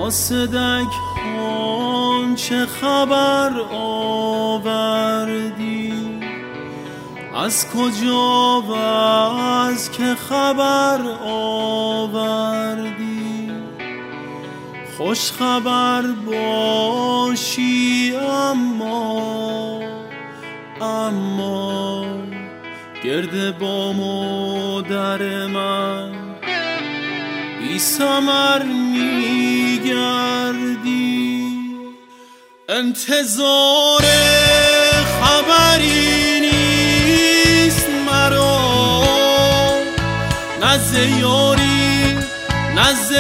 قاصدک هان چه خبر آوردی؟ از کجا و از که خبر آوردی؟ خوش خبر باشی اما گرد بام و در من بی ثمر میگردی. انتظار خبری نیست مرا، نه ز یاری نه ز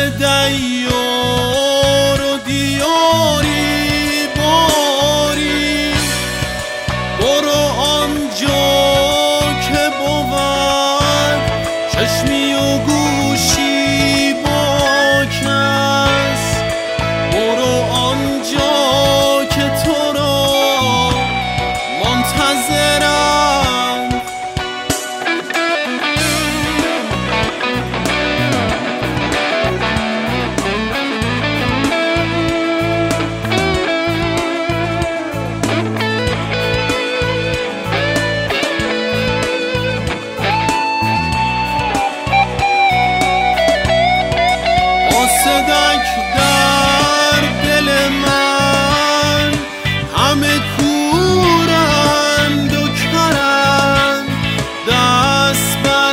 دیار و دیاری. باری برو آنجا که بود چشمی و گوشی با کس. برو آنجا که تو را منتظرم. قاصدک در دل من همه کورند و کرند. دست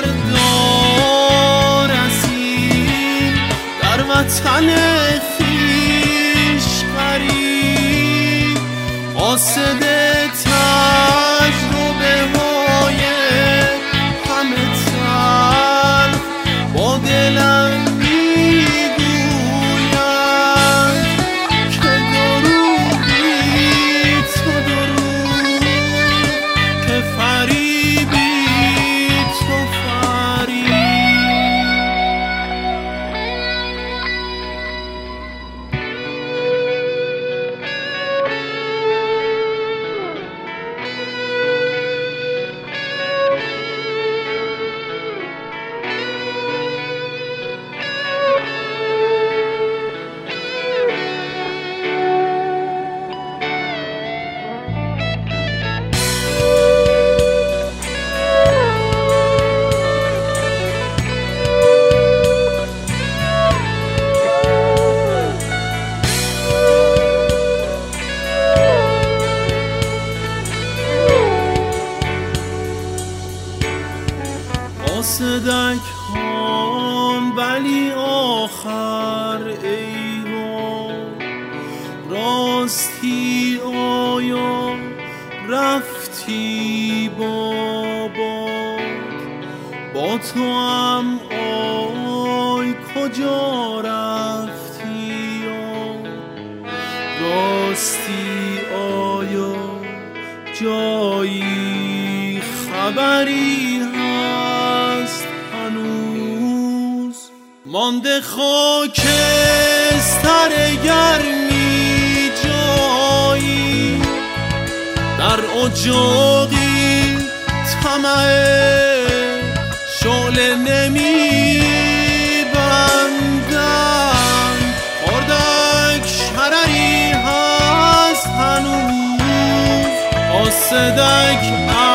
بردار از این در وطن خویش غریب. قاصد تجربه های همه تلخ با دلم قاصدک هان ولی آخر ایوان راستی آیا رفتی با تو هم آی کجا رفتی؟ راستی آیا جایی خبری هست هنوز؟ مانده خاکستر گرمی جایی در اجاقی طمع شعله نمی بندم. خردک شرری هست هنوز. قاصدک